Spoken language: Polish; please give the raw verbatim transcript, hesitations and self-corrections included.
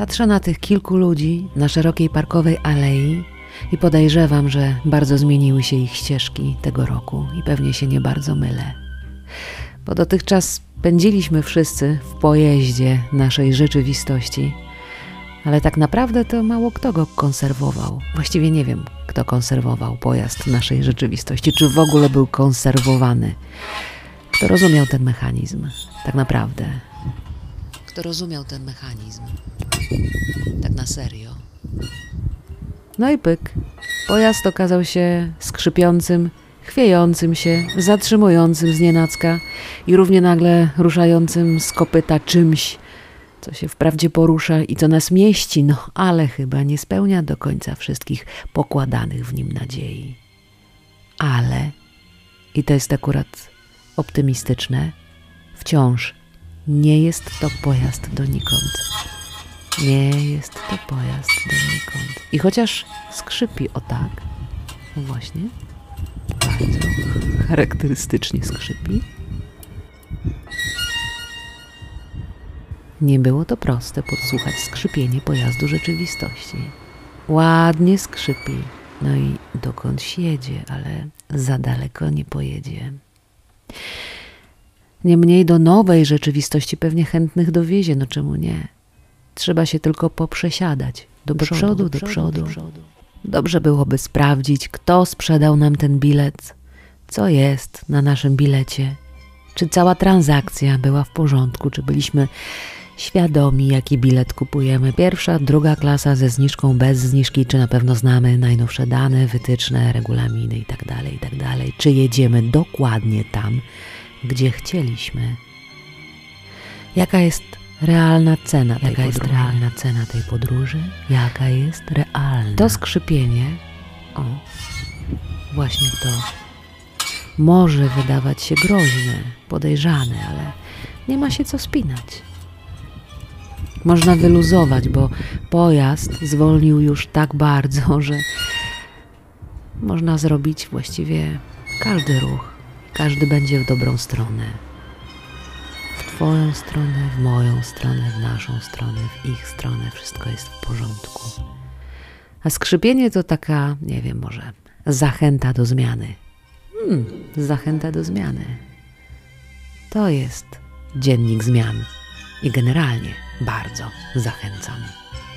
Patrzę na tych kilku ludzi na szerokiej parkowej alei i podejrzewam, że bardzo zmieniły się ich ścieżki tego roku i pewnie się nie bardzo mylę. Bo dotychczas pędziliśmy wszyscy w pojeździe naszej rzeczywistości, ale tak naprawdę to mało kto go konserwował. Właściwie nie wiem, kto konserwował pojazd naszej rzeczywistości, czy w ogóle był konserwowany. Kto rozumiał ten mechanizm, tak naprawdę. Kto rozumiał ten mechanizm, tak na serio. No i pyk. Pojazd okazał się skrzypiącym, chwiejącym się, zatrzymującym znienacka i równie nagle ruszającym z kopyta czymś, co się wprawdzie porusza i co nas mieści, no ale chyba nie spełnia do końca wszystkich pokładanych w nim nadziei. Ale, i to jest akurat optymistyczne, wciąż nie jest to pojazd donikąd. Nie jest to pojazd donikąd. I chociaż skrzypi o tak, no właśnie, bardzo charakterystycznie skrzypi, nie było to proste podsłuchać skrzypienie pojazdu rzeczywistości. Ładnie skrzypi, no i dokądś jedzie, ale za daleko nie pojedzie. Niemniej do nowej rzeczywistości pewnie chętnych dowiezie, no czemu nie? Trzeba się tylko poprzesiadać. Do, do przodu, do przodu, do przodu. Dobrze byłoby sprawdzić, kto sprzedał nam ten bilet, co jest na naszym bilecie, czy cała transakcja była w porządku, czy byliśmy świadomi, jaki bilet kupujemy. Pierwsza, druga klasa ze zniżką, bez zniżki, czy na pewno znamy najnowsze dane, wytyczne, regulaminy itd., itd. Czy jedziemy dokładnie tam, gdzie chcieliśmy. Jaka jest realna cena tej Jaka podróży? jest realna cena tej podróży? Jaka jest realna? To skrzypienie, o, właśnie to, może wydawać się groźne, podejrzane, ale nie ma się co spinać. Można wyluzować, bo pojazd zwolnił już tak bardzo, że można zrobić właściwie każdy ruch. Każdy będzie w dobrą stronę. W twoją stronę, w moją stronę, w naszą stronę, w ich stronę. Wszystko jest w porządku. A skrzypienie to taka, nie wiem, może zachęta do zmiany. Hmm, zachęta do zmiany. To jest dziennik zmian. I generalnie bardzo zachęcam.